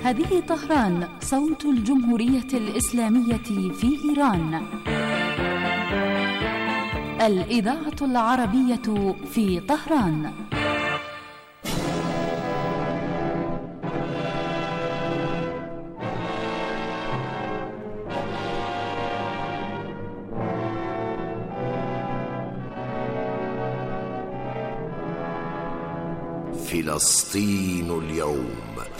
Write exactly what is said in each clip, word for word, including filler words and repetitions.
هذه طهران، صوت الجمهورية الإسلامية في إيران. الإذاعة العربية في طهران. فلسطين اليوم.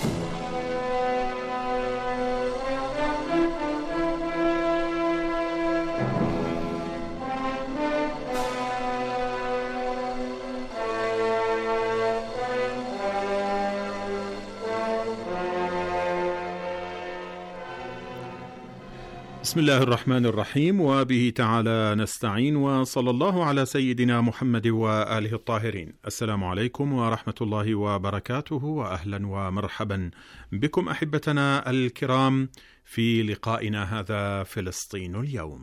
بسم الله الرحمن الرحيم، وبه تعالى نستعين، وصلى الله على سيدنا محمد وآله الطاهرين. السلام عليكم ورحمة الله وبركاته، وأهلا ومرحبا بكم أحبتنا الكرام في لقائنا هذا فلسطين اليوم.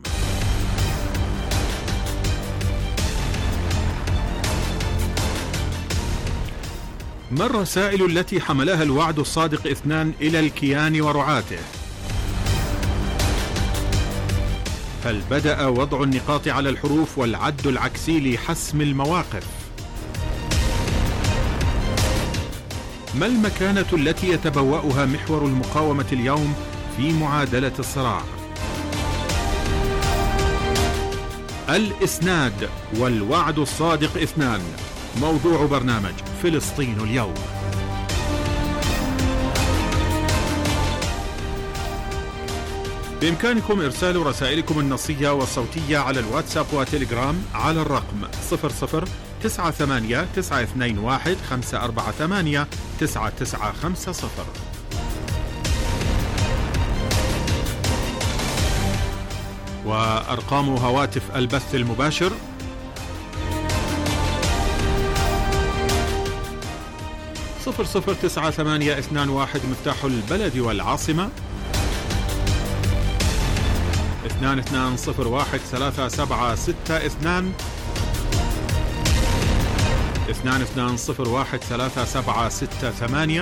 ما الرسائل التي حملها الوعد الصادق اثنان إلى الكيان ورعاته؟ هل بدأ وضع النقاط على الحروف والعد العكسي لحسم المواقف؟ ما المكانة التي يتبوأها محور المقاومة اليوم في معادلة الصراع؟ الإسناد والوعد الصادق اثنان، موضوع برنامج فلسطين اليوم. بإمكانكم إرسال رسائلكم النصية والصوتية على الواتساب وتليجرام على الرقم صفر صفر تسعة ثمانية تسعة اثنين واحد خمسة أربعة ثمانية تسعة تسعة خمسة صفر. وأرقام هواتف البث المباشر صفر صفر تسعة ثمانية اثنان واحد مفتاح البلد والعاصمة، اثنان اثنان صفر واحد ثلاثة سبعة ستة اثنان، اثنان اثنان صفر واحد ثلاثة سبعة ستة ثمانية،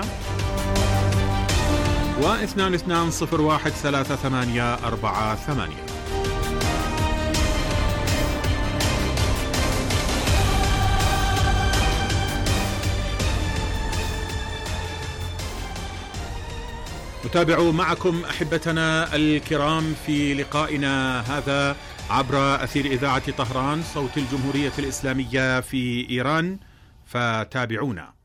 واثنان اثنان صفر واحد ثلاثة ثمانية أربعة ثمانية. نتابع معكم أحبتنا الكرام في لقائنا هذا عبر أثير إذاعة طهران، صوت الجمهورية الإسلامية في إيران، فتابعونا.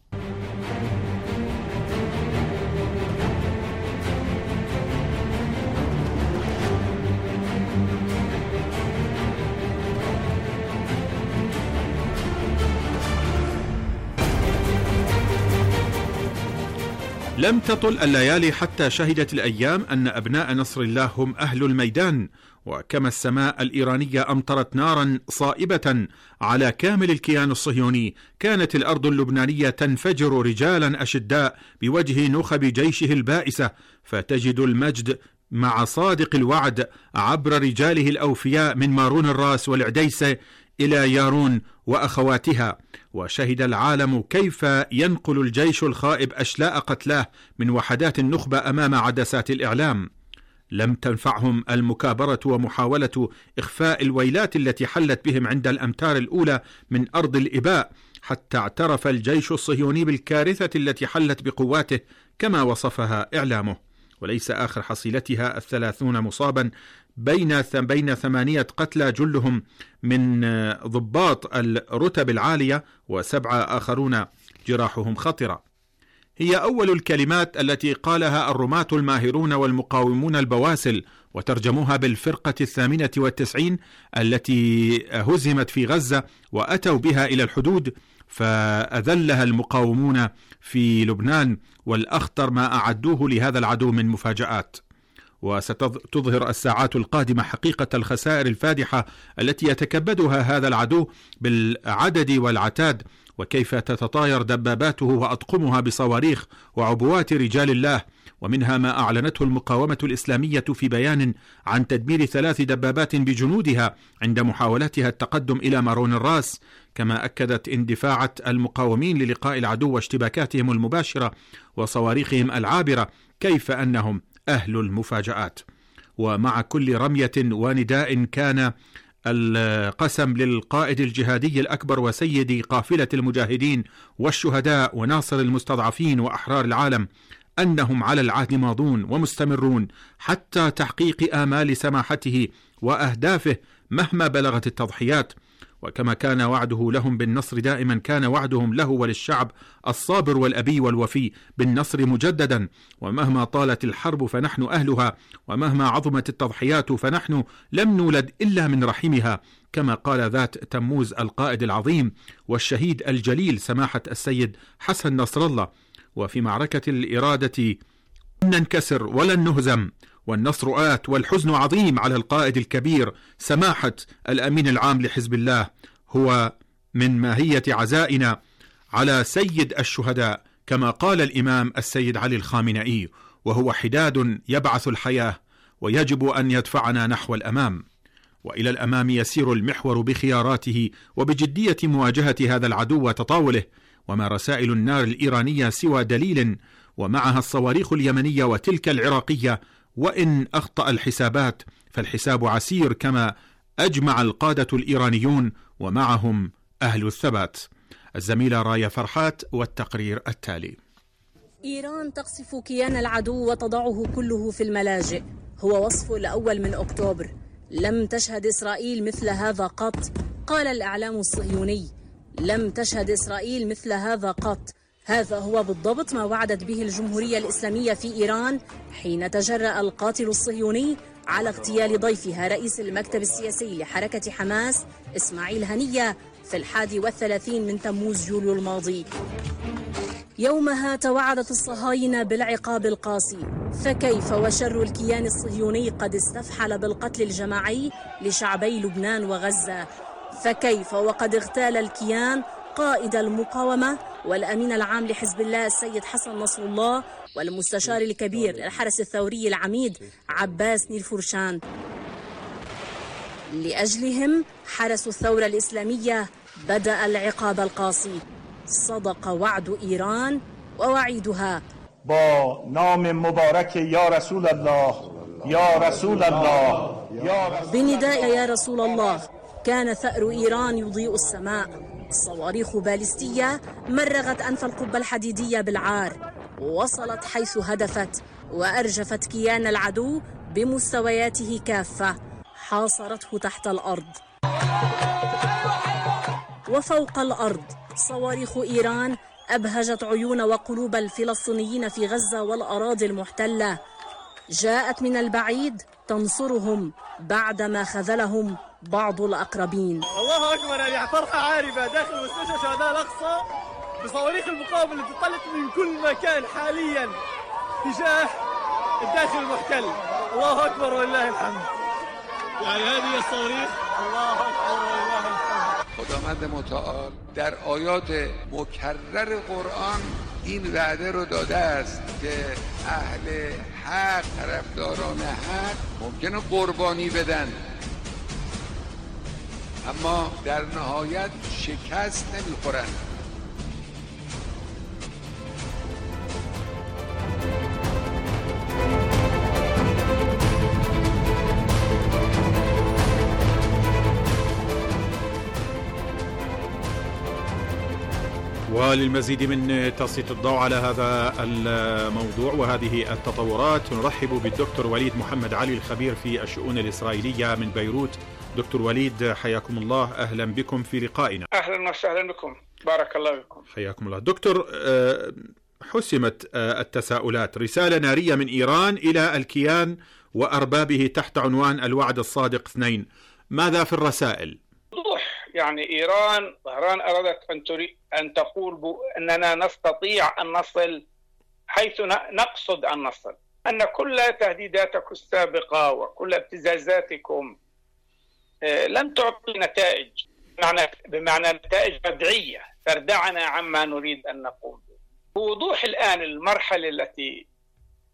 لم تطل الليالي حتى شهدت الأيام أن أبناء نصر الله هم أهل الميدان، وكما السماء الإيرانية أمطرت نارا صائبة على كامل الكيان الصهيوني، كانت الأرض اللبنانية تنفجر رجالا أشداء بوجه نخب جيشه البائسة، فتجد المجد مع صادق الوعد عبر رجاله الأوفياء من مارون الراس والعديسة إلى يارون وأخواتها. وشهد العالم كيف ينقل الجيش الخائب أشلاء قتلاه من وحدات النخبة أمام عدسات الإعلام. لم تنفعهم المكابرة ومحاولة إخفاء الويلات التي حلت بهم عند الأمتار الأولى من أرض الإباء، حتى اعترف الجيش الصهيوني بالكارثة التي حلت بقواته كما وصفها إعلامه، وليس آخر حصيلتها الثلاثون مصابا بين بين ثمانية قتلى جلهم من ضباط الرتب العالية، وسبعة آخرون جراحهم خطرة. هي أول الكلمات التي قالها الرماة الماهرون والمقاومون البواسل، وترجموها بالفرقة الثامنة والتسعين التي هزمت في غزة وأتوا بها إلى الحدود، فأذلها المقاومون في لبنان، والأخطر ما أعدوه لهذا العدو من مفاجآت. وستظهر الساعات القادمة حقيقة الخسائر الفادحة التي يتكبدها هذا العدو بالعدد والعتاد، وكيف تتطاير دباباته وأطقمها بصواريخ وعبوات رجال الله، ومنها ما أعلنته المقاومة الإسلامية في بيان عن تدمير ثلاث دبابات بجنودها عند محاولتها التقدم إلى مارون الراس، كما أكدت اندفاعة المقاومين للقاء العدو واشتباكاتهم المباشرة وصواريخهم العابرة كيف أنهم أهل المفاجآت. ومع كل رمية ونداء كان القسم للقائد الجهادي الأكبر وسيد قافلة المجاهدين والشهداء وناصر المستضعفين وأحرار العالم أنهم على العهد ماضون ومستمرون حتى تحقيق آمال سماحته وأهدافه مهما بلغت التضحيات. وكما كان وعده لهم بالنصر دائما، كان وعدهم له وللشعب الصابر والأبي والوفي بالنصر مجددا. ومهما طالت الحرب فنحن أهلها، ومهما عظمت التضحيات فنحن لم نولد إلا من رحمها، كما قال ذات تموز القائد العظيم والشهيد الجليل سماحة السيد حسن نصر الله. وفي معركة الإرادة لن ننكسر ولن نهزم، والنصر آت والحزن عظيم على القائد الكبير سماحة الأمين العام لحزب الله. هو من ماهية عزائنا على سيد الشهداء، كما قال الإمام السيد علي الخامنئي، وهو حداد يبعث الحياة ويجب أن يدفعنا نحو الأمام. وإلى الأمام يسير المحور بخياراته وبجدية مواجهة هذا العدو وتطاوله. وما رسائل النار الإيرانية سوى دليل، ومعها الصواريخ اليمنية وتلك العراقية، وإن أخطأ الحسابات فالحساب عسير، كما أجمع القادة الإيرانيون ومعهم أهل الثبات. الزميلة راية فرحات والتقرير التالي. إيران تقصف كيان العدو وتضعه كله في الملاجئ، هو وصفه الأول من أكتوبر. لم تشهد إسرائيل مثل هذا قط، قال الإعلام الصهيوني. لم تشهد إسرائيل مثل هذا قط. هذا هو بالضبط ما وعدت به الجمهورية الإسلامية في إيران حين تجرأ القاتل الصهيوني على اغتيال ضيفها رئيس المكتب السياسي لحركة حماس إسماعيل هنية في الحادي والثلاثين من تموز يوليو الماضي. يومها توعدت الصهاينة بالعقاب القاسي، فكيف وشر الكيان الصهيوني قد استفحل بالقتل الجماعي لشعبي لبنان وغزة؟ فكيف وقد اغتال الكيان قائد المقاومة والأمين العام لحزب الله السيد حسن نصر الله والمستشار الكبير للحرس الثوري العميد عباس نيلفرشان. لأجلهم حرس الثورة الإسلامية بدأ العقاب القاسي. صدق وعد إيران ووعيدها. با نام مبارك يا رسول الله يا رسول الله يا رسول بنداء يا رسول الله كان ثأر إيران يضيء السماء. صواريخ باليستية مرغت أنف القبة الحديدية بالعار، وصلت حيث هدفت وأرجفت كيان العدو بمستوياته كافة، حاصرته تحت الأرض وفوق الأرض. صواريخ إيران أبهجت عيون وقلوب الفلسطينيين في غزة والأراضي المحتلة. جاءت من البعيد تنصرهم بعدما خذلهم بعض الأقربين. الله أكبر، يعني فرحة عارفة داخل مستشفى شهداء الأقصى بصواريخ المقاومة اللي تطلق من كل مكان حاليا تجاه الداخل المحتل. الله أكبر ولله الحمد. يعني هذه الصواريخ. الله أكبر ولله الحمد. خداوند متعال در آیات مکرر قرآن این وعده رو داده است که اهل حق، طرفداران حق ممکنه قربانی بدن، اما در نهایت شکست نمیخورن. وللمزيد من تسليط الضوء على هذا الموضوع وهذه التطورات نرحب بالدكتور وليد محمد علي الخبير في الشؤون الإسرائيلية من بيروت. دكتور وليد حياكم الله، أهلا بكم في لقائنا. أهلا وسهلا بكم، بارك الله بكم. حياكم الله. دكتور، حسمت التساؤلات، رسالة نارية من إيران إلى الكيان وأربابه تحت عنوان الوعد الصادق اثنين، ماذا في الرسائل؟ وضوح، يعني إيران طهران أرادت أن تريد أن تقول أننا نستطيع أن نصل حيث نقصد أن نصل، أن كل تهديداتكم السابقة وكل ابتزازاتكم لم تعطي نتائج، بمعنى, بمعنى نتائج ردعية تردعنا عما نريد أن نقوم به. بوضوح الآن المرحلة التي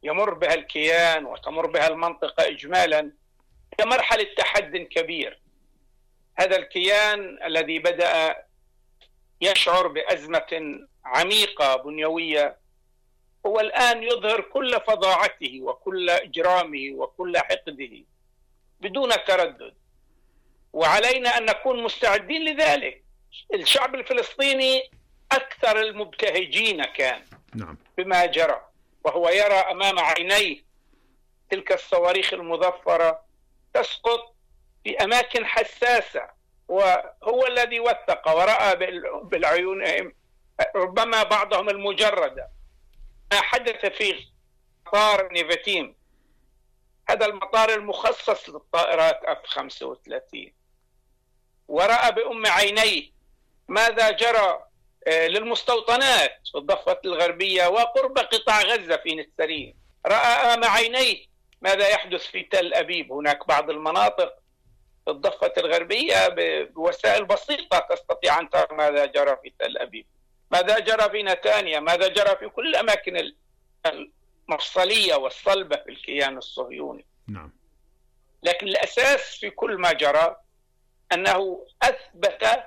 يمر بها الكيان وتمر بها المنطقة إجمالا هي مرحلة تحد كبير. هذا الكيان الذي بدأ يشعر بأزمة عميقة بنيوية هو الآن يظهر كل فظاعته وكل إجرامه وكل حقده بدون تردد، وعلينا أن نكون مستعدين لذلك. الشعب الفلسطيني أكثر المبتهجين كان نعم. بما جرى، وهو يرى أمام عينيه تلك الصواريخ المظفرة تسقط في أماكن حساسة، وهو الذي وثق ورأى بالعيون ربما بعضهم المجردة ما حدث في مطار نيفتيم، هذا المطار المخصص للطائرات إف خمسة وثلاثين، ورأى بأم عينيه ماذا جرى للمستوطنات في الضفة الغربية وقرب قطاع غزة في نسرين، رأى أمام عينيه ماذا يحدث في تل أبيب. هناك بعض المناطق في الضفة الغربية بوسائل بسيطة تستطيع أن ترى ماذا جرى في تل أبيب، ماذا جرى في نتانيا، ماذا جرى في كل الأماكن المفصلية والصلبة في الكيان الصهيوني. نعم. لكن الأساس في كل ما جرى أنه أثبت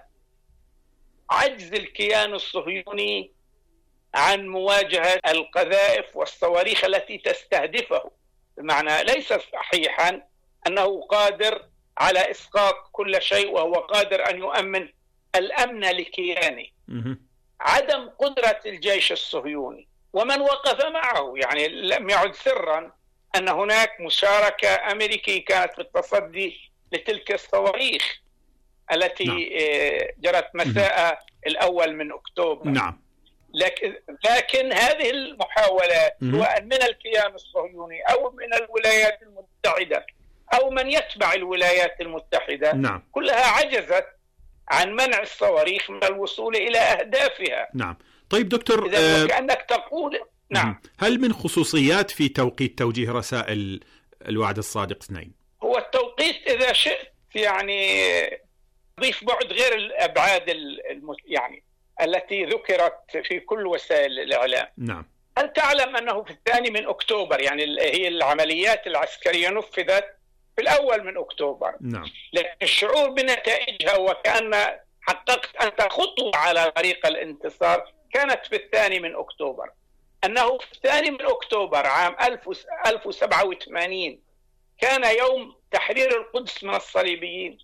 عجز الكيان الصهيوني عن مواجهة القذائف والصواريخ التي تستهدفه، بمعنى ليس صحيحا أنه قادر على إسقاط كل شيء وهو قادر أن يؤمن الأمن لكيانه. عدم قدرة الجيش الصهيوني ومن وقف معه، يعني لم يعد سرا أن هناك مشاركة أمريكية كانت في التصدي لتلك الصواريخ التي نعم. جرت مساء الأول من أكتوبر. نعم. لكن, لكن هذه المحاولات سواء من الكيان الصهيوني أو من الولايات المتحدة أو من يتبع الولايات المتحدة نعم. كلها عجزت عن منع الصواريخ من الوصول إلى أهدافها. نعم. طيب دكتور، آه كأنك تقول نعم. هل من خصوصيات في توقيت توجيه رسائل الوعد الصادق اثنين؟ هو التوقيت إذا شئت يعني ضيف بعد غير الأبعاد الم... يعني التي ذكرت في كل وسائل الإعلام. نعم. هل تعلم أنه في الثاني من أكتوبر، يعني هي العمليات العسكرية نفذت في الأول من أكتوبر. نعم. لكن الشعور بنتائجها وكأن حققت أنت خطوة على طريق الانتصار كانت في الثاني من أكتوبر. أنه في الثاني من أكتوبر عام ألف وسبعة وثمانين كان يوم تحرير القدس من الصليبيين.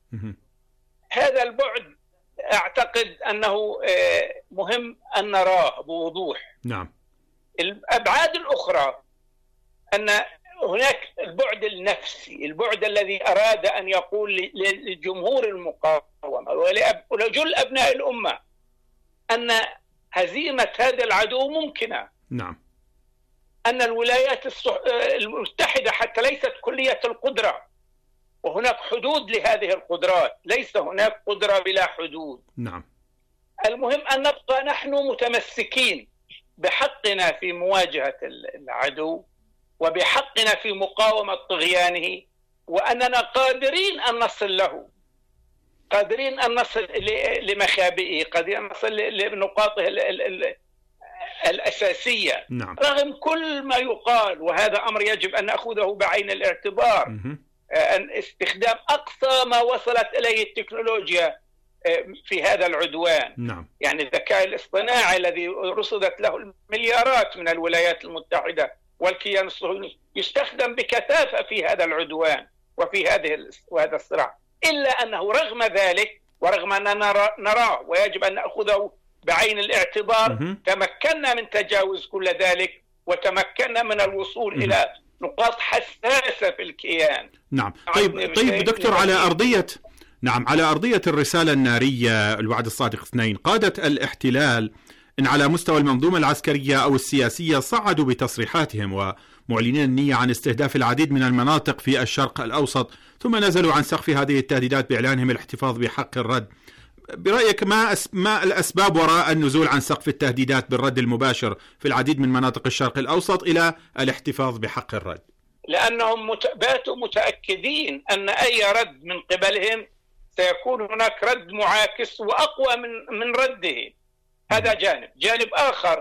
هذا البعد أعتقد أنه مهم أن نراه بوضوح. نعم. الأبعاد الأخرى أن هناك البعد النفسي، البعد الذي أراد أن يقول لجمهور المقاومة ولجل أبناء الأمة أن هزيمة هذا العدو ممكنة. نعم. أن الولايات المتحدة حتى ليست كلية القدرة، وهناك حدود لهذه القدرات، ليس هناك قدرة بلا حدود. نعم. المهم أن نبقى نحن متمسكين بحقنا في مواجهة العدو وبحقنا في مقاومة طغيانه، وأننا قادرين أن نصل له، قادرين أن نصل لمخابئه، قادرين أن نصل لنقاطه الأساسية. نعم. رغم كل ما يقال، وهذا أمر يجب أن نأخذه بعين الاعتبار. م- أن استخدام أقصى ما وصلت إليه التكنولوجيا في هذا العدوان. نعم. يعني الذكاء الاصطناعي الذي رصدت له المليارات من الولايات المتحدة والكيان الصهيوني يستخدم بكثافة في هذا العدوان وفي هذه وهذا الصراع، إلا أنه رغم ذلك ورغم أننا نراه ويجب أن نأخذه بعين الاعتبار م- تمكنا من تجاوز كل ذلك وتمكنا من الوصول م- إلى نقاط حساسة في الكيان. نعم. طيب طيب دكتور، على أرضية نعم على أرضية الرسالة النارية الوعد الصادق اثنين، قادة الاحتلال إن على مستوى المنظومة العسكرية أو السياسية صعدوا بتصريحاتهم ومعلنين النية عن استهداف العديد من المناطق في الشرق الأوسط، ثم نزلوا عن سقف هذه التهديدات بإعلانهم الاحتفاظ بحق الرد. برأيك ما أس... ما الأسباب وراء النزول عن سقف التهديدات بالرد المباشر في العديد من مناطق الشرق الأوسط إلى الاحتفاظ بحق الرد؟ لأنهم مت... باتوا متأكدين أن أي رد من قبلهم سيكون هناك رد معاكس وأقوى من من رده. هذا جانب. جانب آخر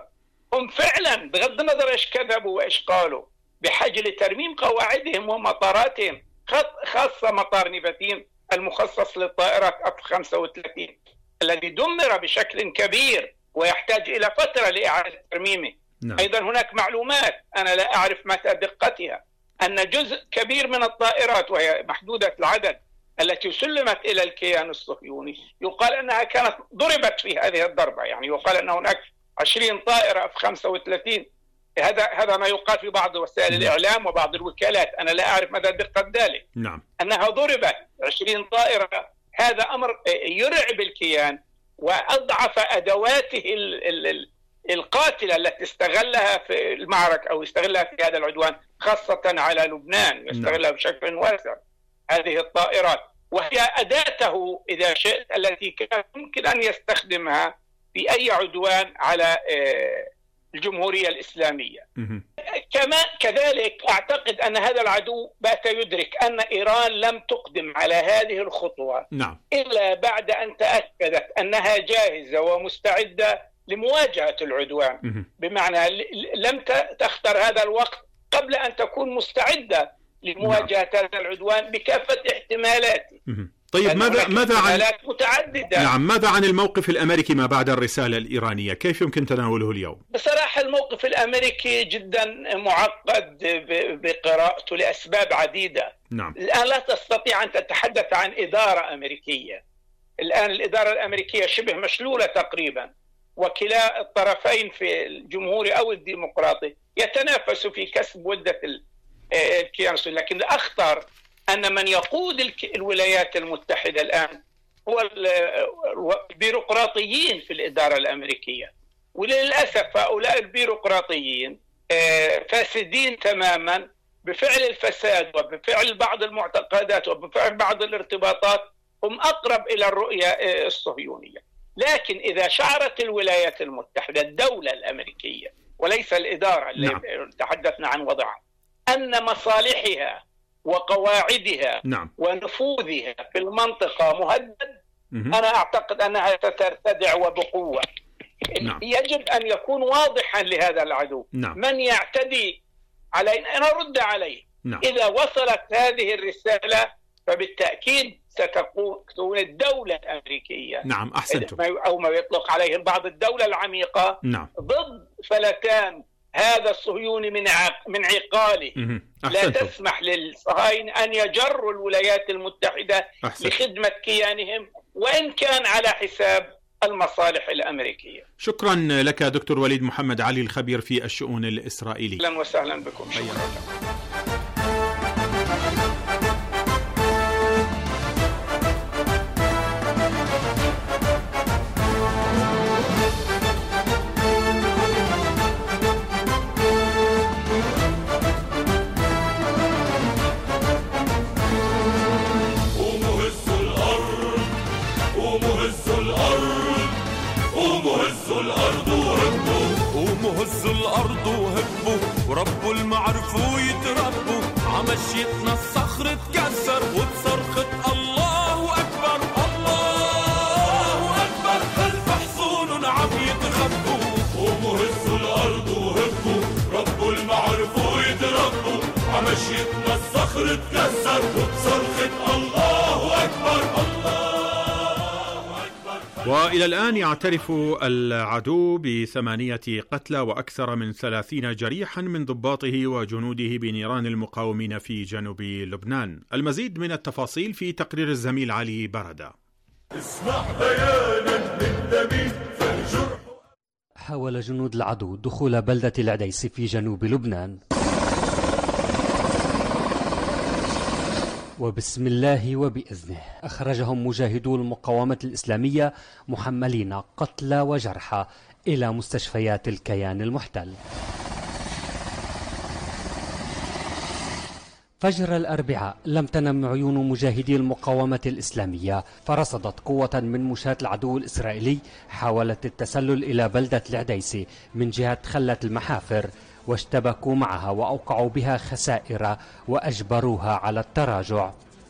هم فعلا بغض النظر ايش كذبوا وايش قالوا بحاجه لترميم قواعدهم ومطاراتهم، خاصه مطار نيفتيم المخصص للطائرات اف خمسة وثلاثين الذي دمر بشكل كبير ويحتاج الى فتره لاعاده ترميمه. نعم. ايضا هناك معلومات انا لا اعرف متى دقتها ان جزء كبير من الطائرات وهي محدوده العدد التي سلمت الى الكيان الصهيوني يقال انها كانت ضربت في هذه الضربه، يعني يقال ان هناك عشرين طائره اف خمسة وثلاثين، هذا هذا ما يقال في بعض وسائل نعم. الاعلام وبعض الوكالات، انا لا اعرف مدى دقه ذلك. نعم. انها ضربت عشرين طائره، هذا امر يرعب الكيان واضعف ادواته ال ال ال القاتله التي استغلها في المعركه او استغلها في هذا العدوان خاصه على لبنان، يستغلها نعم. بشكل واسع هذه الطائرات، وهي اداته اذا شئت التي كان يمكن ان يستخدمها في اي عدوان على الجمهوريه الاسلاميه. كما كذلك اعتقد ان هذا العدو بات يدرك ان ايران لم تقدم على هذه الخطوه نعم. الا بعد ان تاكدت انها جاهزه ومستعده لمواجهه العدوان، بمعنى لم تختر هذا الوقت قبل ان تكون مستعده لمواجهه نعم. هذا العدوان بكافه احتمالاته. طيب ماذا ماذا عن متعددة. نعم ماذا عن الموقف الامريكي ما بعد الرساله الايرانيه؟ كيف يمكن تناوله اليوم؟ بصراحه الموقف الامريكي جدا معقد بقراءته لاسباب عديده. نعم. الان لا تستطيع ان تتحدث عن اداره امريكيه. الان الاداره الامريكيه شبه مشلوله تقريبا، وكلا الطرفين في الجمهوري او الديمقراطي يتنافسوا في كسب وده الكيان، لكن الاخطر أن من يقود الولايات المتحدة الآن هو البيروقراطيين في الإدارة الأمريكية، وللأسف هؤلاء البيروقراطيين فاسدين تماما بفعل الفساد وبفعل بعض المعتقدات وبفعل بعض الارتباطات، هم أقرب إلى الرؤية الصهيونية. لكن إذا شعرت الولايات المتحدة الدولة الأمريكية وليس الإدارة اللي نعم. تحدثنا عن وضعها أن مصالحها وقواعدها نعم. ونفوذها في المنطقة مهدد، مه. أنا أعتقد أنها سترتدع وبقوة. نعم. يجب أن يكون واضحا لهذا العدو نعم. من يعتدي علينا نرد عليه. نعم. إذا وصلت هذه الرسالة فبالتأكيد ستكون الدولة الأمريكية نعم أحسنتم. أو ما يطلق عليه البعض الدولة العميقة نعم. ضد فلتان هذا الصهيوني من من عقاله. لا تسمح للصهاينة أن يجروا الولايات المتحدة أحسنت. لخدمة كيانهم وإن كان على حساب المصالح الأمريكية. شكرا لك دكتور وليد محمد علي الخبير في الشؤون الإسرائيلية. أهلا وسهلا بكم. شكرا. هزوا الأرض وهبوا وربوا المعرفوا يتربوا عمشيتنا الصخر اتكسر وبصرخة الله أكبر الله أكبر خلف حصون عم يتخبوا. قوموا هزوا الأرض وهبوا ربوا المعرفوا يتربوا عمشيتنا الصخر اتكسر وبصرخة الله أكبر الله. وإلى الآن يعترف العدو بثمانية قتلى وأكثر من ثلاثين جريحا من ضباطه وجنوده بنيران المقاومين في جنوب لبنان. المزيد من التفاصيل في تقرير الزميل علي بردة. اسمع بيانا للنبي فالجرح. حاول جنود العدو دخول بلدة العديس في جنوب لبنان، وبسم الله وبإذنه أخرجهم مجاهدو المقاومة الإسلامية محملين قتلى وجرحى إلى مستشفيات الكيان المحتل. فجر الأربعاء لم تنم عيون مجاهدي المقاومة الإسلامية، فرصدت قوة من مشاة العدو الإسرائيلي حاولت التسلل إلى بلدة العديس من جهة خلة المحافر، واشتبكوا معها وأوقعوا بها خسائر وأجبروها على التراجع.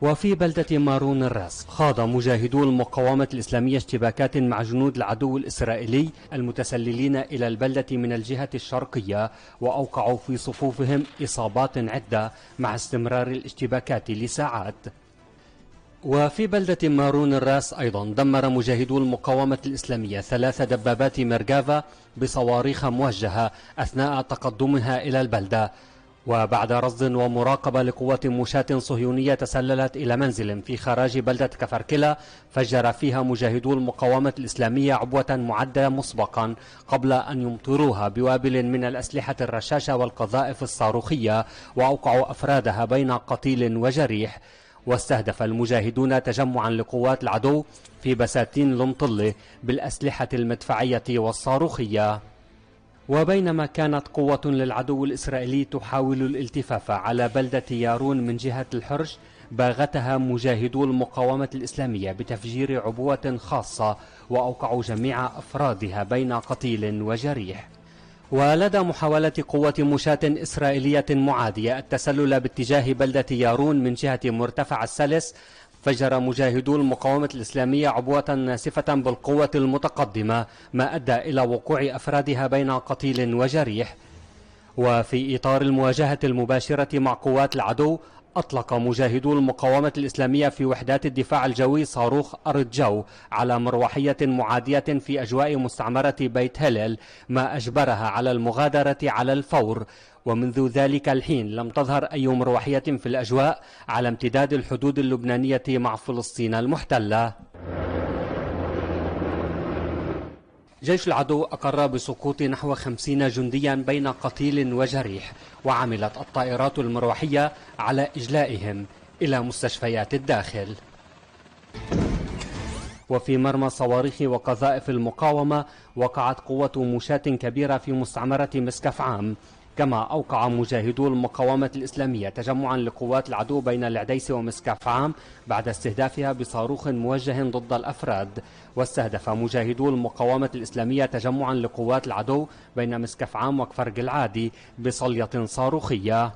وفي بلدة مارون الراس خاض مجاهدو المقاومة الإسلامية اشتباكات مع جنود العدو الإسرائيلي المتسللين إلى البلدة من الجهة الشرقية، وأوقعوا في صفوفهم إصابات عدة مع استمرار الاشتباكات لساعات. وفي بلدة مارون الراس أيضا دمر مجاهدو المقاومة الإسلامية ثلاث دبابات ميركافا بصواريخ موجهة أثناء تقدمها إلى البلدة. وبعد رصد ومراقبة لقوات مشاة صهيونية تسللت إلى منزل في خراج بلدة كفركلة فجر فيها مجاهدو المقاومة الإسلامية عبوة معدة مسبقا قبل أن يمطروها بوابل من الأسلحة الرشاشة والقذائف الصاروخية، وأوقعوا أفرادها بين قتيل وجريح. واستهدف المجاهدون تجمعا لقوات العدو في بساتين المطلة بالأسلحة المدفعية والصاروخية. وبينما كانت قوة للعدو الإسرائيلي تحاول الالتفاف على بلدة يارون من جهة الحرج، باغتها مجاهدو المقاومة الإسلامية بتفجير عبوة خاصة وأوقعوا جميع أفرادها بين قتيل وجريح. ولدى محاولة قوة مشاة إسرائيلية معادية التسلل باتجاه بلدة يارون من جهة مرتفع السلس، فجر مجاهدو المقاومة الإسلامية عبوة ناسفة بالقوة المتقدمة، ما أدى إلى وقوع أفرادها بين قتيل وجريح. وفي إطار المواجهة المباشرة مع قوات العدو، أطلق مجاهدو المقاومة الإسلامية في وحدات الدفاع الجوي صاروخ أرض جو على مروحية معادية في أجواء مستعمرة بيت هلل، ما أجبرها على المغادرة على الفور. ومنذ ذلك الحين لم تظهر أي مروحية في الأجواء على امتداد الحدود اللبنانية مع فلسطين المحتلة. جيش العدو أقر بسقوط نحو خمسين جنديا بين قتيل وجريح، وعملت الطائرات المروحية على إجلائهم إلى مستشفيات الداخل. وفي مرمى صواريخ وقذائف المقاومة وقعت قوة مشاة كبيرة في مستعمرة مسكف عام، كما أوقع مجاهدو المقاومة الإسلامية تجمعا لقوات العدو بين العديس ومسكف عام بعد استهدافها بصاروخ موجه ضد الأفراد. واستهدف مجاهدو المقاومة الإسلامية تجمعا لقوات العدو بين مسكف عام وكفر العادي بصلية صاروخية.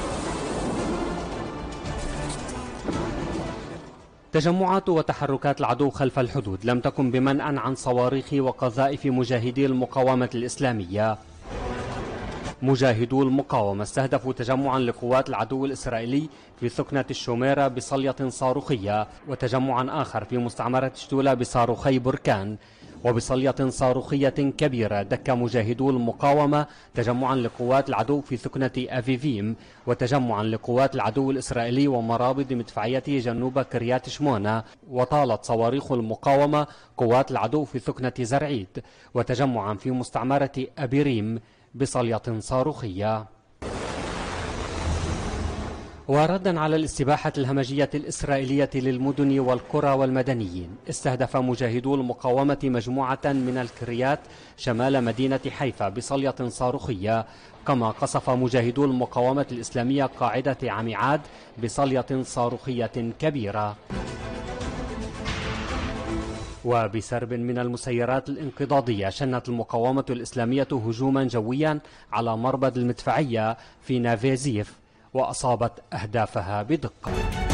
تجمعات وتحركات العدو خلف الحدود لم تكن بمنأى عن صواريخ وقذائف مجاهدي المقاومة الإسلامية. مجاهدو المقاومة استهدفوا تجمعا لقوات العدو الإسرائيلي في ثكنة الشوميرة بصلية صاروخية، وتجمعا آخر في مستعمرة شتولة بصاروخي بركان. وبصلية صاروخية كبيرة دك مجاهدو المقاومة تجمعا لقوات العدو في ثكنة أفيفيم، وتجمعا لقوات العدو الإسرائيلي ومرابط مدفعيته جنوب كريات شمونة. وطالت صواريخ المقاومة قوات العدو في ثكنة زرعيد، وتجمعا في مستعمرة أبيريم بصلية صاروخية. وردا على الاستباحة الهمجية الإسرائيلية للمدن والقرى والمدنيين، استهدف مجاهدو المقاومة مجموعة من الكريات شمال مدينة حيفا بصلية صاروخية، كما قصف مجاهدو المقاومة الإسلامية قاعدة عميعاد بصلية صاروخية كبيرة. وبسرب من المسيرات الانقضاضية شنت المقاومة الإسلامية هجوما جويا على مربد المدفعية في نافيزيف، وأصابت أهدافها بدقة.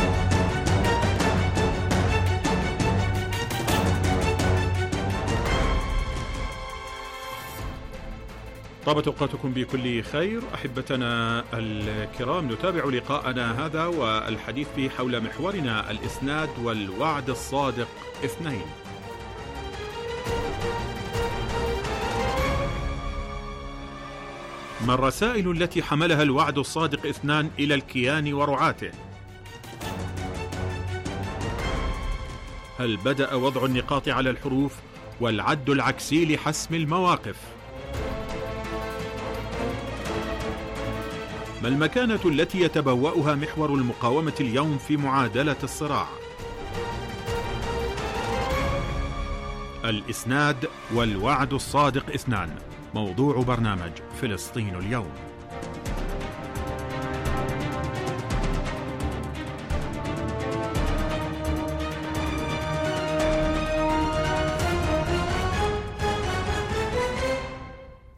طابت أوقاتكم بكل خير أحبتنا الكرام. نتابع لقاءنا هذا والحديث فيه حول محورنا الإسناد والوعد الصادق اثنين. ما الرسائل التي حملها الوعد الصادق اثنان إلى الكيان ورعاته؟ هل بدأ وضع النقاط على الحروف والعد العكسي لحسم المواقف؟ ما المكانة التي يتبوأها محور المقاومة اليوم في معادلة الصراع؟ الإسناد والوعد الصادق اثنان، موضوع برنامج فلسطين اليوم.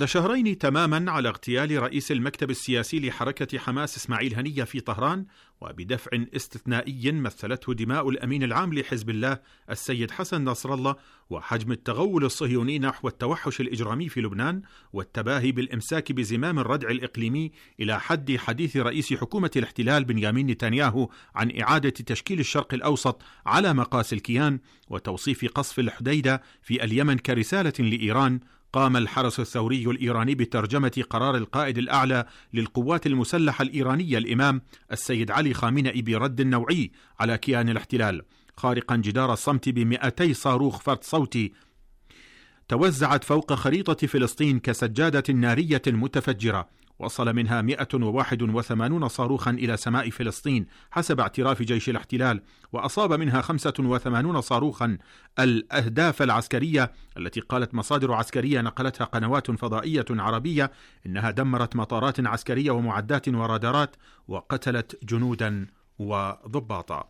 بعد شهرين تماما على اغتيال رئيس المكتب السياسي لحركة حماس إسماعيل هنية في طهران، وبدفع استثنائي مثلته دماء الأمين العام لحزب الله السيد حسن نصر الله، وحجم التغول الصهيوني نحو التوحش الإجرامي في لبنان، والتباهي بالإمساك بزمام الردع الإقليمي إلى حد حديث رئيس حكومة الاحتلال بنيامين نتنياهو عن إعادة تشكيل الشرق الأوسط على مقاس الكيان، وتوصيف قصف الحديدة في اليمن كرسالة لإيران، قام الحرس الثوري الإيراني بترجمة قرار القائد الأعلى للقوات المسلحة الإيرانية الإمام السيد علي خامنئي برد نوعي على كيان الاحتلال، خارقا جدار الصمت بمئتي صاروخ فرد صوتي توزعت فوق خريطة فلسطين كسجادة نارية متفجرة، وصل منها مئة وواحد وثمانين صاروخا إلى سماء فلسطين حسب اعتراف جيش الاحتلال، وأصاب منها خمسة وثمانين صاروخا الأهداف العسكرية التي قالت مصادر عسكرية نقلتها قنوات فضائية عربية إنها دمرت مطارات عسكرية ومعدات ورادارات وقتلت جنودا وضباطا.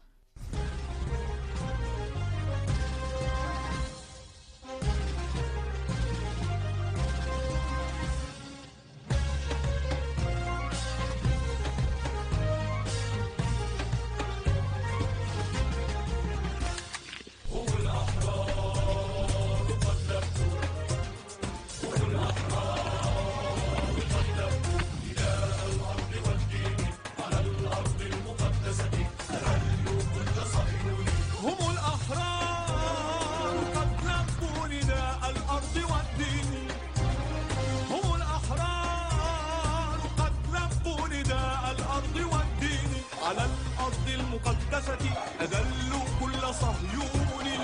على الأرض المقدسة أذلوا كل صهيوني،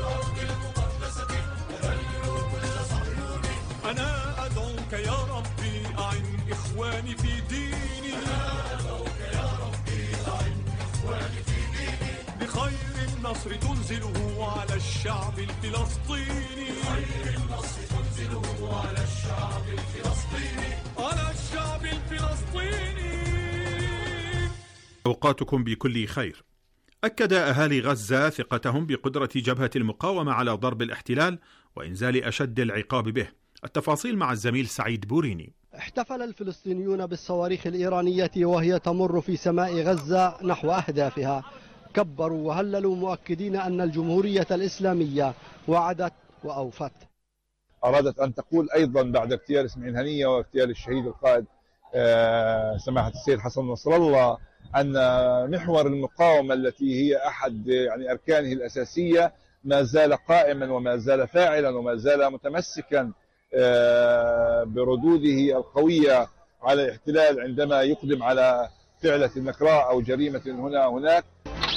أنا أدعوك يا ربي أعن إخواني في ديني، بخير النصر تنزله على الشعب الفلسطيني، بخير النصر تنزله على الشعب الفلسطيني، على الشعب الفلسطيني. أوقاتكم بكل خير. أكد أهالي غزة ثقتهم بقدرة جبهة المقاومة على ضرب الاحتلال وإنزال أشد العقاب به. التفاصيل مع الزميل سعيد بوريني. احتفل الفلسطينيون بالصواريخ الإيرانية وهي تمر في سماء غزة نحو أهدافها، كبروا وهللوا مؤكدين أن الجمهورية الإسلامية وعدت وأوفت. أرادت أن تقول أيضا بعد اغتيال إسماعيل هنية واغتيال الشهيد القائد سماحة السيد حسن نصر الله أن محور المقاومة التي هي أحد يعني أركانه الأساسية ما زال قائما وما زال فاعلا وما زال متمسكا بردوده القوية على الاحتلال عندما يقدم على فعلة نكراء أو جريمة هنا هناك.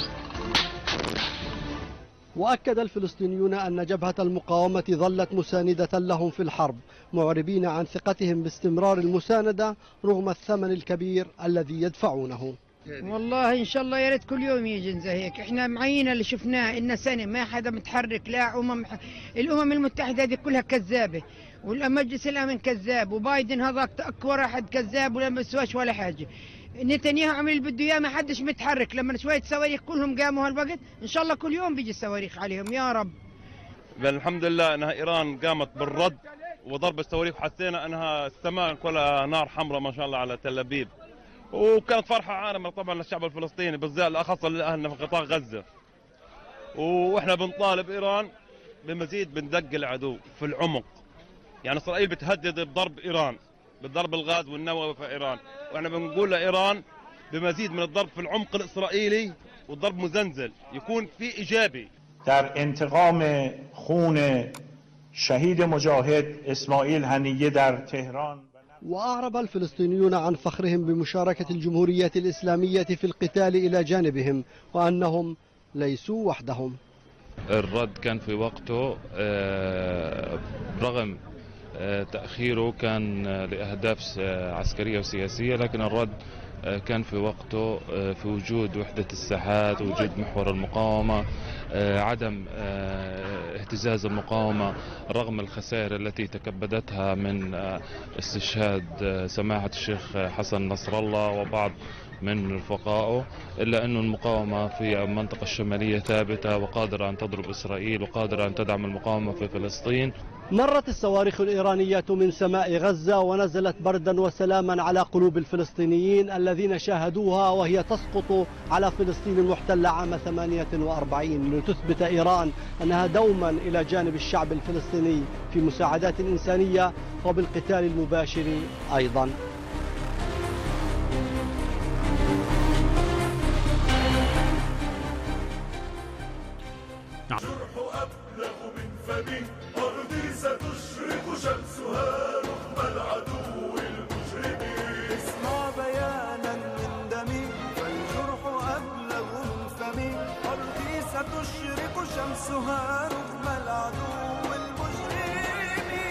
وأكد الفلسطينيون أن جبهة المقاومة ظلت مساندة لهم في الحرب، معربين عن ثقتهم باستمرار المساندة رغم الثمن الكبير الذي يدفعونه. والله إن شاء الله يا ريت كل يوم يجي زي هيك، إحنا معينا اللي شفناه إن سنة ما حدا متحرك، لا أمم الأمم المتحدة هذه كلها كذابة، والمجلس الأمن كذاب، وبايدن هذا أكبر أحد كذاب ولا بيسواش ولا حاجة. نتنياهو عمل اللي بده اياه، ما حدش متحرك، لما شويه صواريخ كلهم قاموا هالوقت، ان شاء الله كل يوم بيجي الصواريخ عليهم يا رب. بل الحمد لله انها ايران قامت بالرد وضرب الصواريخ، حسينا انها السماء كلها نار حمراء ما شاء الله على تل ابيب، وكانت فرحه عارمه طبعا للشعب الفلسطيني بالاخص لاهلنا في قطاع غزه. واحنا بنطالب ايران بمزيد من دق العدو في العمق، يعني اسرائيل بتهدد بضرب ايران بالضرب الغاز والنووي في إيران، وإحنا بنقول لإيران بمزيد من الضرب في العمق الإسرائيلي والضرب مزنزل يكون في إيجابي. در انتقام خون شهيد مجاهد إسماعيل هنية در تهران. وأعرب الفلسطينيون عن فخرهم بمشاركة الجمهورية الإسلامية في القتال إلى جانبهم، وأنهم ليسوا وحدهم. الرد كان في وقته رغم تأخيره كان لأهداف عسكرية وسياسية، لكن الرد كان في وقته في وجود وحدة الساحات، وجود محور المقاومة، عدم اهتزاز المقاومة رغم الخسائر التي تكبدتها من استشهاد سماحة الشيخ حسن نصر الله وبعض من رفقائه، إلا أن المقاومة في المنطقة الشمالية ثابتة وقادرة أن تضرب إسرائيل وقادرة أن تدعم المقاومة في فلسطين. مرت الصواريخ الإيرانية من سماء غزة ونزلت بردا وسلاما على قلوب الفلسطينيين الذين شاهدوها وهي تسقط على فلسطين المحتلة عام ثمانية وأربعين، لتثبت إيران أنها دوما إلى جانب الشعب الفلسطيني في مساعدات إنسانية وبالقتال المباشر أيضا. ستشرق شمسها رغم العدو المجرمين. اسمع بيانا من دمي فالجرح أبلغ من فمي. أرضي ستشرق شمسها رغم العدو المجرمين.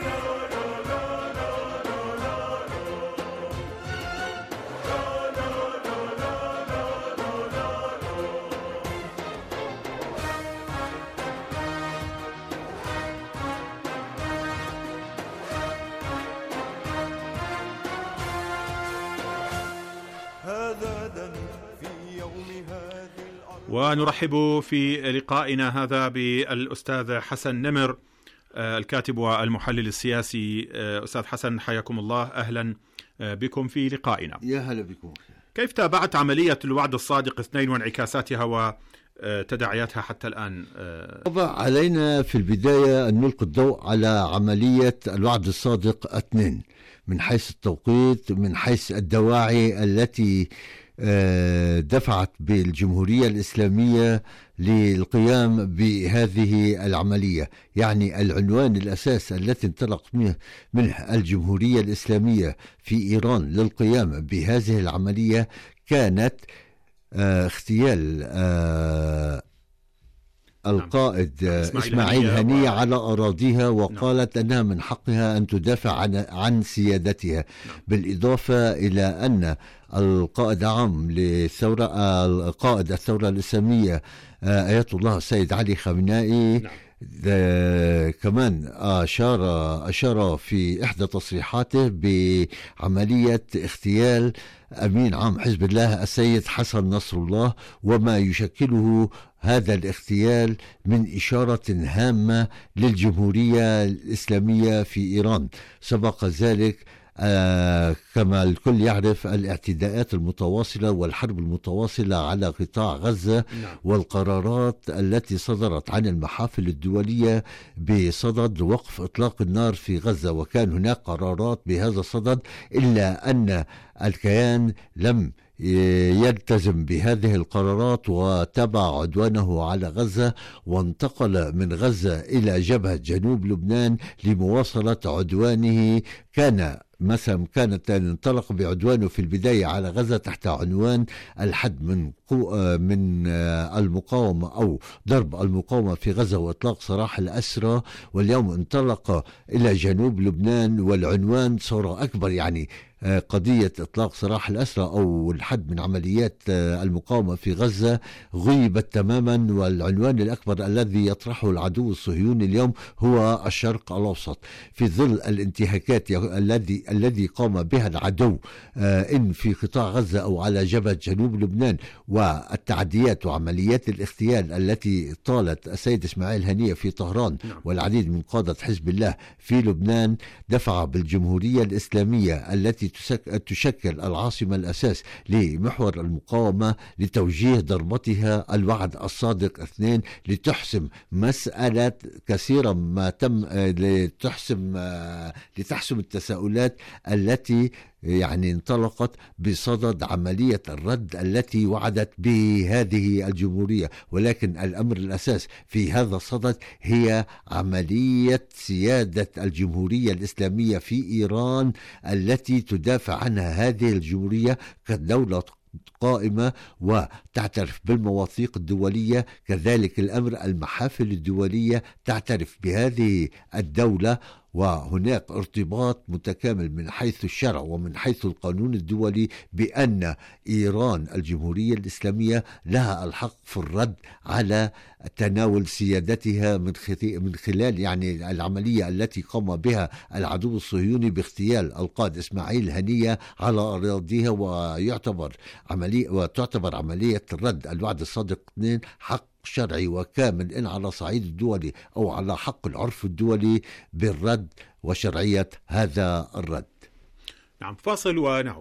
ونرحب في لقائنا هذا بالأستاذ حسن نمر الكاتب والمحلل السياسي. أستاذ حسن حياكم الله، أهلا بكم في لقائنا. يا هلا بكم. كيف تابعت عملية الوعد الصادق اثنين وانعكاساتها وتداعياتها حتى الآن؟ طبعا علينا في البداية أن نلقي الضوء على عملية الوعد الصادق اثنين من حيث التوقيت، من حيث الدواعي التي دفعت بالجمهورية الإسلامية للقيام بهذه العملية. يعني العنوان الأساس التي انطلق منه الجمهورية الإسلامية في إيران للقيام بهذه العملية كانت اغتيال القائد إسماعيل هنية على أراضيها، وقالت أنها من حقها أن تدافع عن عن سيادتها. بالإضافة إلى أن القائد العام للثورة القائد الثورة الإسلامية آية الله السيد علي خامنائي كمان أشار أشار في إحدى تصريحاته بعملية اغتيال أمين عام حزب الله السيد حسن نصر الله، وما يشكله هذا الاغتيال من إشارة هامة للجمهورية الإسلامية في إيران. سبق ذلك آه كما الكل يعرف الاعتداءات المتواصلة والحرب المتواصلة على قطاع غزة، نعم. والقرارات التي صدرت عن المحافل الدولية بصدد وقف إطلاق النار في غزة، وكان هناك قرارات بهذا الصدد، إلا أن الكيان لم يلتزم بهذه القرارات وتبع عدوانه على غزة، وانتقل من غزة إلى جبهة جنوب لبنان لمواصلة عدوانه. كان مثلا كانت انطلق بعدوانه في البداية على غزة تحت عنوان الحد من من المقاومة أو ضرب المقاومة في غزة وإطلاق سراح الأسرى، واليوم انطلق إلى جنوب لبنان والعنوان صار أكبر، يعني قضية إطلاق سراح الأسرى أو الحد من عمليات المقاومة في غزة غيبت تماما، والعنوان الأكبر الذي يطرحه العدو الصهيوني اليوم هو الشرق الأوسط في ظل الانتهاكات الذي الذي قام بها العدو إن في قطاع غزة أو على جبهة جنوب لبنان، والتعديات وعمليات الاغتيال التي طالت السيد إسماعيل هنية في طهران والعديد من قادة حزب الله في لبنان. دفع بالجمهورية الإسلامية التي تشكل العاصمة الأساس لمحور المقاومة لتوجيه ضربتها الوعد الصادق اثنين لتحسم مسألة كثيرا ما تم لتحسم لتحسم التساؤلات التي يعني انطلقت بصدد عملية الرد التي وعدت بهذه الجمهورية. ولكن الأمر الأساس في هذا الصدد هي عملية سيادة الجمهورية الإسلامية في إيران التي تدافع عنها هذه الجمهورية كدولة قائمة وتعترف بالمواثيق الدولية. كذلك الأمر المحافل الدولية تعترف بهذه الدولة وهناك ارتباط متكامل من حيث الشرع ومن حيث القانون الدولي بأن إيران الجمهورية الإسلامية لها الحق في الرد على تناول سيادتها من من خلال يعني العملية التي قام بها العدو الصهيوني باغتيال القائد إسماعيل هنية على أراضيها، ويعتبر عملية وتعتبر عملية الرد الوعد الصادق اثنين حق شرعي وكامل إن على صعيد الدولي أو على حق العرف الدولي بالرد وشرعية هذا الرد. نعم، فاصل ونعود.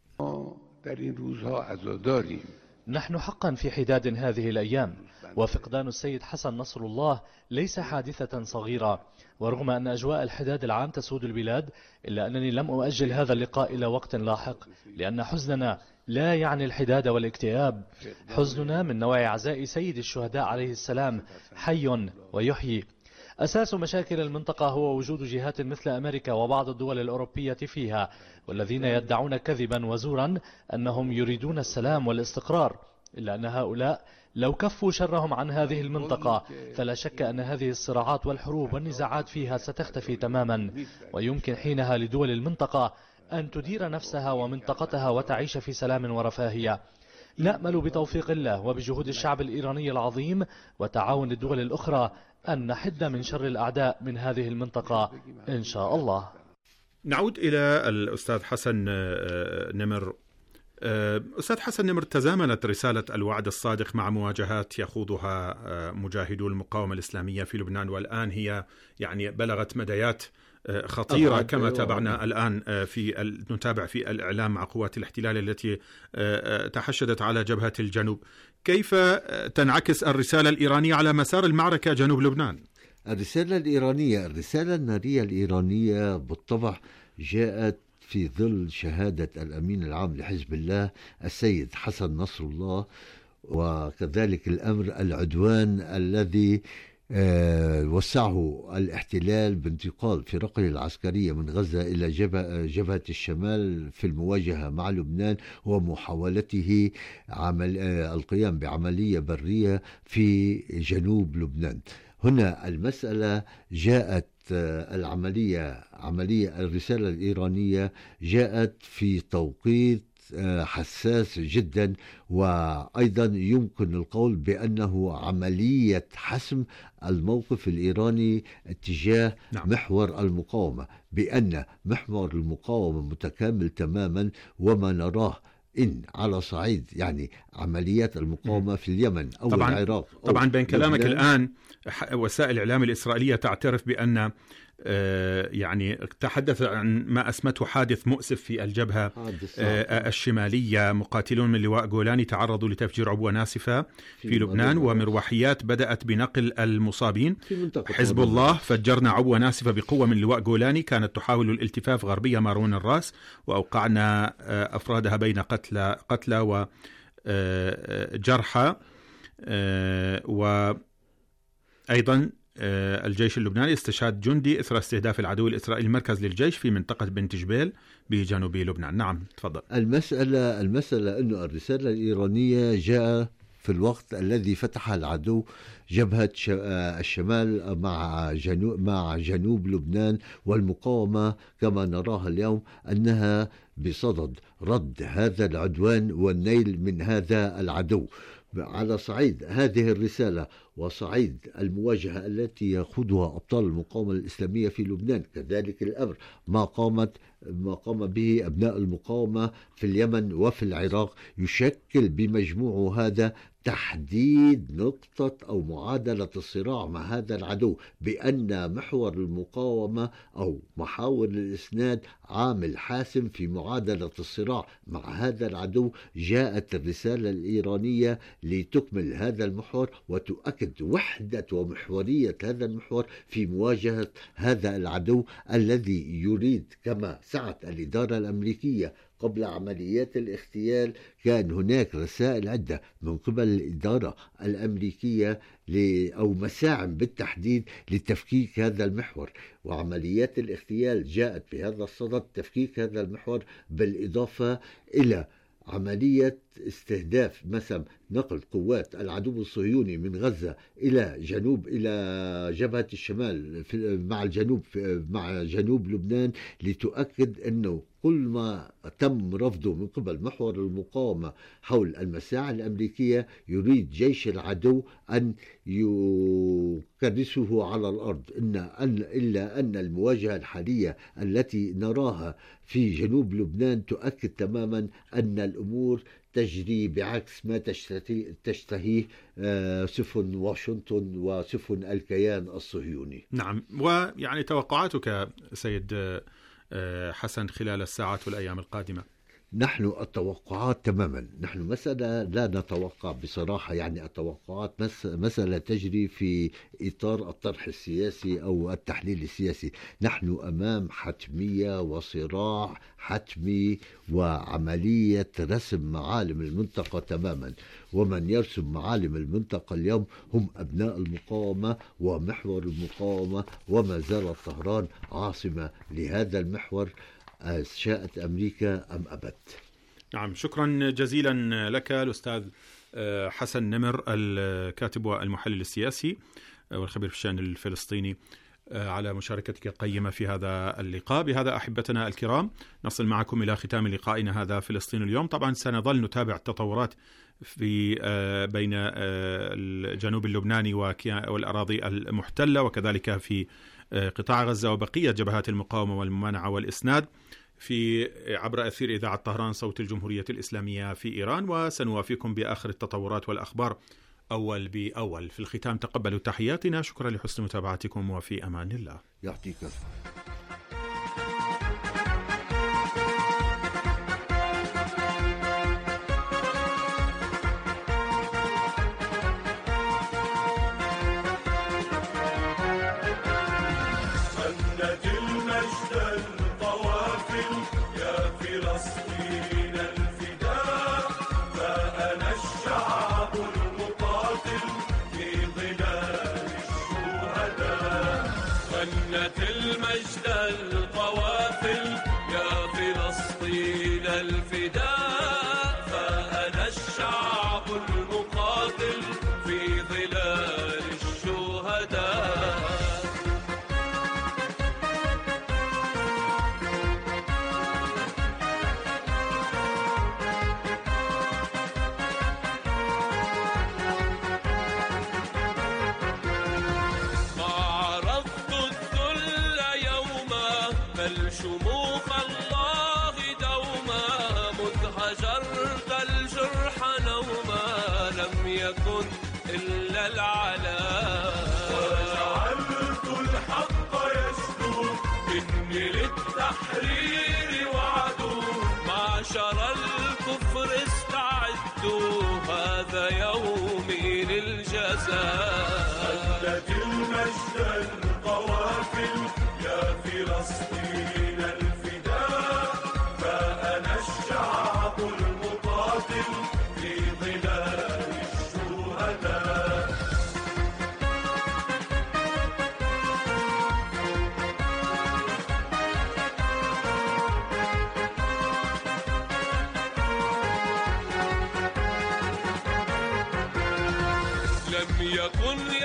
نحن حقا في حداد هذه الأيام، وفقدان السيد حسن نصر الله ليس حادثة صغيرة، ورغم أن أجواء الحداد العام تسود البلاد إلا أنني لم أؤجل هذا اللقاء إلى وقت لاحق، لأن حزننا لا يعني الحداد والاكتئاب. حزننا من نوع عزاء سيد الشهداء عليه السلام حي ويحيي. أساس مشاكل المنطقة هو وجود جهات مثل أمريكا وبعض الدول الأوروبية فيها، والذين يدعون كذبا وزورا أنهم يريدون السلام والاستقرار، إلا أن هؤلاء لو كفوا شرهم عن هذه المنطقة فلا شك أن هذه الصراعات والحروب والنزاعات فيها ستختفي تماما، ويمكن حينها لدول المنطقة أن تدير نفسها ومنطقتها وتعيش في سلام ورفاهية. نأمل بتوفيق الله وبجهود الشعب الإيراني العظيم وتعاون الدول الأخرى أن نحد من شر الأعداء من هذه المنطقة إن شاء الله. نعود إلى الأستاذ حسن نمر. أستاذ حسن نمر، تزامنت رسالة الوعد الصادق مع مواجهات يخوضها مجاهدو المقاومة الإسلامية في لبنان، والآن هي يعني بلغت مديات خطيرة كما تابعنا الآن في نتابع في الإعلام مع قوات الاحتلال التي تحشدت على جبهة الجنوب. كيف تنعكس الرسالة الإيرانية على مسار المعركة جنوب لبنان؟ الرسالة الإيرانية الرسالة النارية الإيرانية بالطبع جاءت في ظل شهادة الأمين العام لحزب الله السيد حسن نصر الله، وكذلك الأمر العدوان الذي وسعه الاحتلال بانتقال فرقه العسكرية من غزة إلى جبهة الشمال في المواجهة مع لبنان، ومحاولته عمل القيام بعملية برية في جنوب لبنان. هنا المسألة جاءت العملية عملية الرسالة الإيرانية جاءت في توقيت حساس جدا، وأيضا يمكن القول بأنه عملية حسم الموقف الإيراني اتجاه نعم. محور المقاومة، بأن محور المقاومة متكامل تماما، وما نراه إن على صعيد يعني عمليات المقاومة في اليمن أو طبعاً العراق أو طبعا بين كلامك الآن وسائل الإعلام الإسرائيلية تعترف بأن يعني تحدث عن ما أسمته حادث مؤسف في الجبهة الشمالية. مقاتلون من لواء جولاني تعرضوا لتفجير عبوة ناسفة في, في لبنان، ومروحيات بدأت بنقل المصابين. حزب الله فجرنا عبوة ناسفة بقوة من لواء جولاني كانت تحاول الالتفاف غربية مارون الراس، وأوقعنا أفرادها بين قتلى قتلى وجرحى. وأيضا الجيش اللبناني استشهاد جندي إثر استهداف العدو الإسرائيلي مركز للجيش في منطقة بنت جبيل بجنوب لبنان. نعم تفضل. المسألة المسألة أنه الرسالة الإيرانية جاء في الوقت الذي فتح العدو جبهة الشمال مع جنوب مع جنوب لبنان، والمقاومة كما نراها اليوم أنها بصدد رد هذا العدوان والنيل من هذا العدو. على صعيد هذه الرسالة وصعيد المواجهة التي يخوضها أبطال المقاومة الإسلامية في لبنان، كذلك الأمر ما قامت ما قام به أبناء المقاومة في اليمن وفي العراق، يشكل بمجموع هذا تحديد نقطة أو معادلة الصراع مع هذا العدو، بأن محور المقاومة أو محاور الإسناد عامل حاسم في معادلة الصراع مع هذا العدو. جاءت الرسالة الإيرانية لتكمل هذا المحور وتؤكد وحدة ومحورية هذا المحور في مواجهة هذا العدو الذي يريد، كما سعت الإدارة الأمريكية قبل عمليات الاغتيال. كان هناك رسائل عدة من قبل الإدارة الأمريكية أو مساعم بالتحديد لتفكيك هذا المحور، وعمليات الاغتيال جاءت في هذا الصدد تفكيك هذا المحور، بالإضافة إلى عملية استهداف مثلا نقل قوات العدو الصهيوني من غزة إلى جنوب إلى جبهة الشمال مع الجنوب مع جنوب لبنان لتؤكد أنه كل ما تم رفضه من قبل محور المقاومة حول المساعي الأمريكية يريد جيش العدو أن يكرسه على الأرض. إن أن إلا أن المواجهة الحالية التي نراها في جنوب لبنان تؤكد تماما أن الأمور تجري بعكس ما تشتهيه سفن واشنطن وسفن الكيان الصهيوني. نعم، ويعني توقعاتك سيد حسن خلال الساعات والأيام القادمة؟ نحن التوقعات تماما، نحن مسألة لا نتوقع بصراحة، يعني التوقعات مسألة تجري في إطار الطرح السياسي أو التحليل السياسي. نحن أمام حتمية وصراع حتمي وعملية رسم معالم المنطقة تماما، ومن يرسم معالم المنطقة اليوم هم أبناء المقاومة ومحور المقاومة، وما زالت طهران عاصمة لهذا المحور شاءت أمريكا أم أبت. نعم، شكرا جزيلا لك الأستاذ حسن نمر، الكاتب والمحلل السياسي والخبير في الشأن الفلسطيني، على مشاركتك القيمة في هذا اللقاء. بهذا أحبتنا الكرام نصل معكم إلى ختام لقائنا هذا فلسطين اليوم. طبعا سنظل نتابع التطورات في بين الجنوب اللبناني والأراضي المحتلة، وكذلك في قطاع غزة وبقية جبهات المقاومة والممانعة والإسناد في عبر أثير إذاعة طهران صوت الجمهورية الإسلامية في إيران، وسنوافيكم بآخر التطورات والأخبار أول بأول. في الختام تقبلوا تحياتنا، شكرا لحسن متابعتكم وفي أمان الله. يعطيك المجد القوافل يا فلسطين الفداء، فأنا الشعب المقاتل في ظلال الشهداء. شموخ الله دوما مذ هجرت الجرح نوما، لم يكن إلا العلاء وجعلت الحق يشدو إني للتحرير وعدو، معشر الكفر استعدوا هذا يومي للجزاء. هدت المجد القوافل يا فلسطين الفداء، فأنا الشعب المقاتل في ظلال الشهداء. لم يكن